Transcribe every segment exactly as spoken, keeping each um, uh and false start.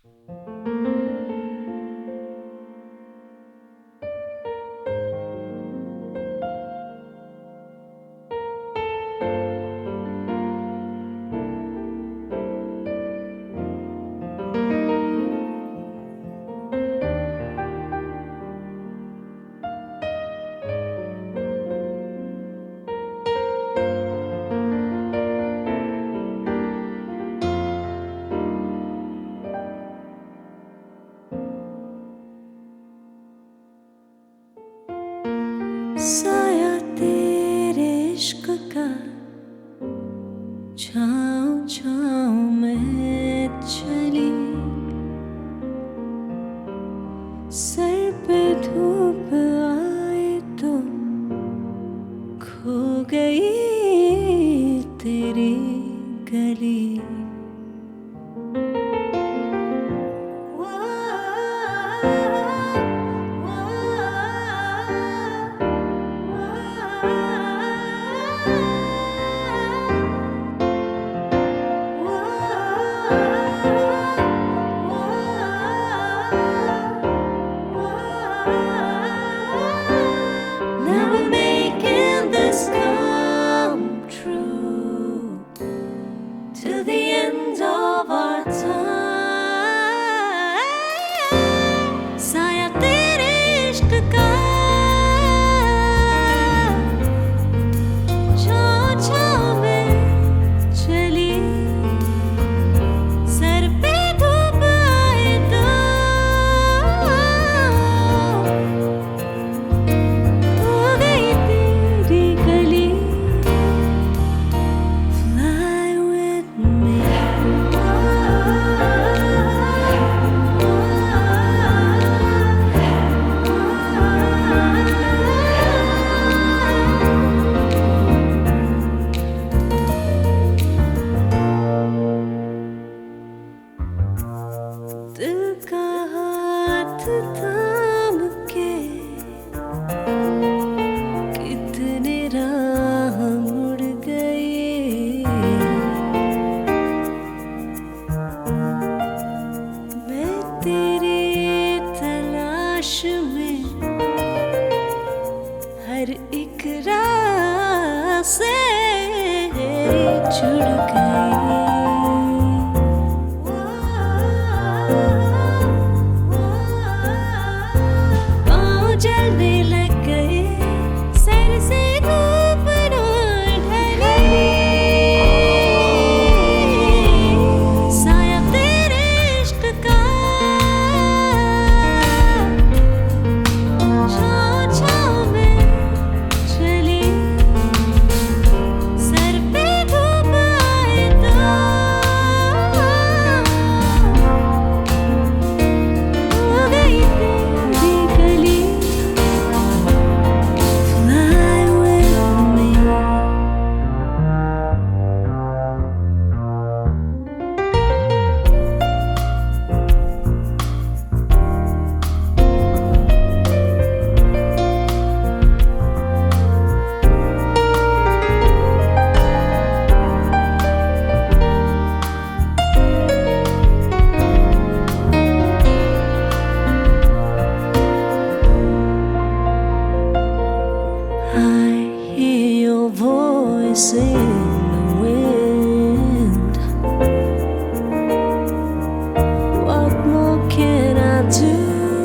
साया तेरे इश्क का छाँव छाँव में चली, सर पे धूप आए तो खो गई तेरी गली। दिल का हाथ थाम के कितने राह मुड़ गए, मैं तेरी तलाश में हर एक राह से जुड़ गई। Voice in the wind, what more can I do?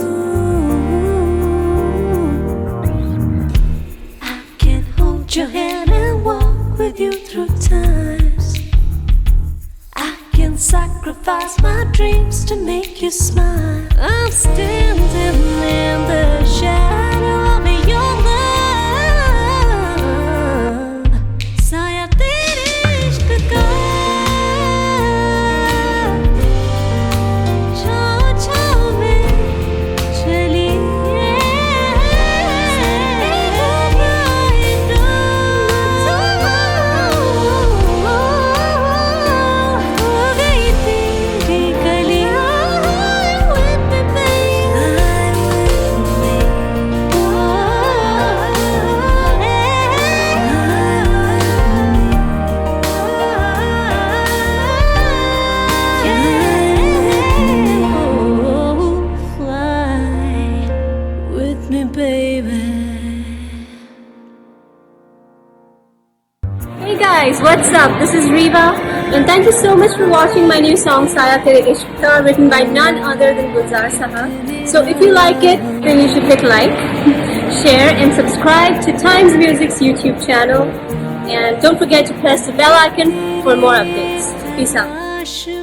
I can hold your hand and walk with you through times. I can sacrifice my dreams to make you smile. I'm standing in the shadow of your love. Hey guys, what's up? This is Riva, and thank you so much for watching my new song Saya Tere Ishq Tha, written by none other than Gulzar Saha. So if you like it, then you should click like, share, and subscribe to Times Music's YouTube channel. And don't forget to press the bell icon for more updates. Peace out.